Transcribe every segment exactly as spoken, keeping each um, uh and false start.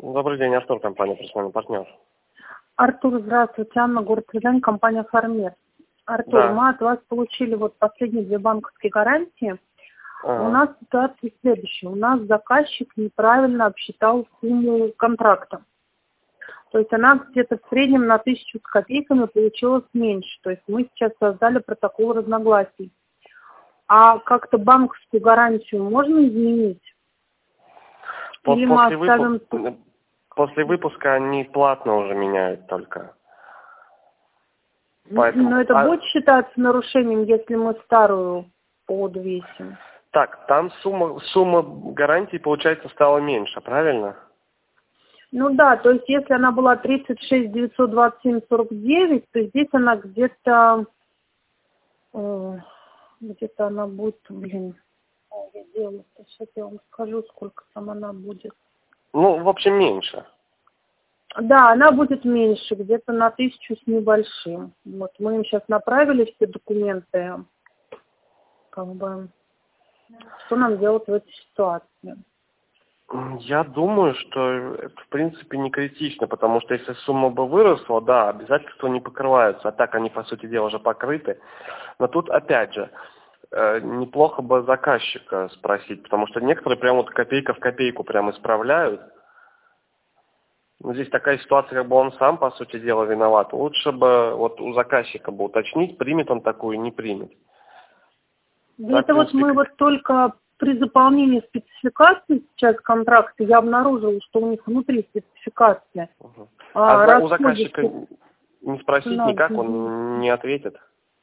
Добрый день, Артур, компания «Персональный партнер». Артур, здравствуйте. Анна, город Рязань, компания «Фармер». Артур, Да. мы от вас получили вот последние две банковские гарантии. Ага. У нас ситуация следующая. У нас заказчик неправильно обсчитал сумму контракта. То есть она где-то в среднем на тысячу с копейками получилась меньше. То есть мы сейчас создали протокол разногласий. А как-то банковскую гарантию можно изменить? Пос- Или мы После, оставим... выпу- после выпуска они платно уже меняют только. Поэтому... Но это а- будет считаться нарушением, если мы старую подвесим? Так, там сумма, сумма гарантии, получается, стала меньше, правильно? Ну да, то есть если она была тридцать шесть девятьсот двадцать семь сорок девять, то здесь она где-то, э, где-то она будет, блин, ой, я делаю, сейчас я вам скажу, сколько там она будет. Ну, в общем, меньше. Да, она будет меньше, где-то на тысячу с небольшим. Вот мы им сейчас направили все документы, как бы, что нам делать в этой ситуации. Я думаю, что это, в принципе, не критично, потому что если сумма бы выросла, да, обязательства не покрываются, а так они, по сути дела, уже покрыты. Но тут, опять же, э, неплохо бы заказчика спросить, потому что некоторые прям вот копейка в копейку прям исправляют. Ну, здесь такая ситуация, как бы он сам, по сути дела, виноват. Лучше бы вот у заказчика бы уточнить, примет он такую, не примет. Да, Так, в это вот принципе, мы как- вот только при заполнении спецификации сейчас контракта я обнаружила, что у них внутри спецификация. Мгм. А А, за- у расходы заказчика все не спросить никак, надо. он не ответит.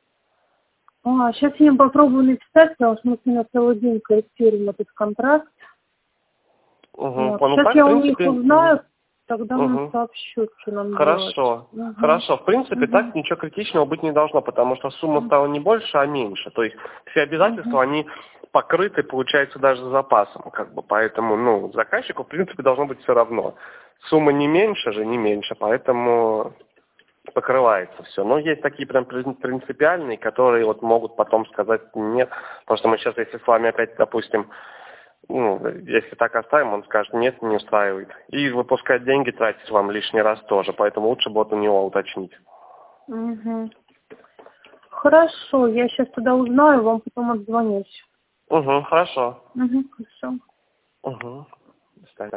А, сейчас я им попробую написать, потому что мы с ними целый день корректируем этот контракт. Угу. Вот. Ну Сейчас так, в я у них принципе, узнаю, тогда вам угу. сообщу, что нам делать. Хорошо, Угу. хорошо. В принципе, Угу. так ничего критичного быть не должно, потому что сумма стала не больше, а меньше. То есть все обязательства, Угу. они покрыты, получается, даже запасом. Как бы. Поэтому, ну, заказчику, в принципе, должно быть все равно. Сумма не меньше же, не меньше, поэтому покрывается все. Но есть такие прям принципиальные, которые вот могут потом сказать нет. Потому что мы сейчас, если с вами опять, допустим, ну, если так оставим, он скажет, нет, не устраивает. И выпускать деньги тратить вам лишний раз тоже. Поэтому лучше вот у него уточнить. Угу. Хорошо, я сейчас тогда узнаю, вам потом отзвонюсь. Угу, хорошо. Угу, хорошо. Угу.